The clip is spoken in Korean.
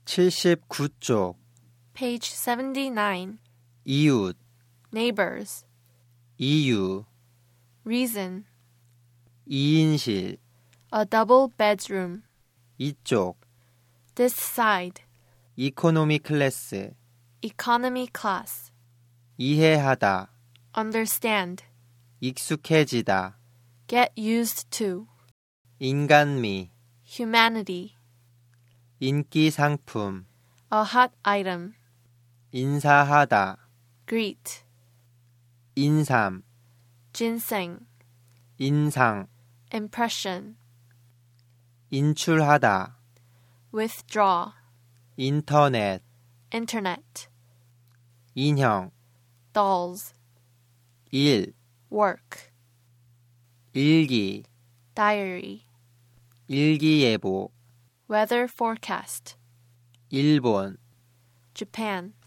79쪽 Page 79. 이웃, Neighbors. 이유, Reason. 2인실, A double bedroom. 이쪽, This side. 이코노미 클래스, Economy class. 이해하다, Understand. 익숙해지다, Get used to. 인간미, Humanity. 인기 상품, A hot item. 인사하다, Greet. 인삼, Ginseng. 인상, Impression. 인출하다, Withdraw. 인터넷, Internet. 인형, Dolls. 일, Work. 일기, Diary. 일기예보, Weather forecast. 일본, Japan.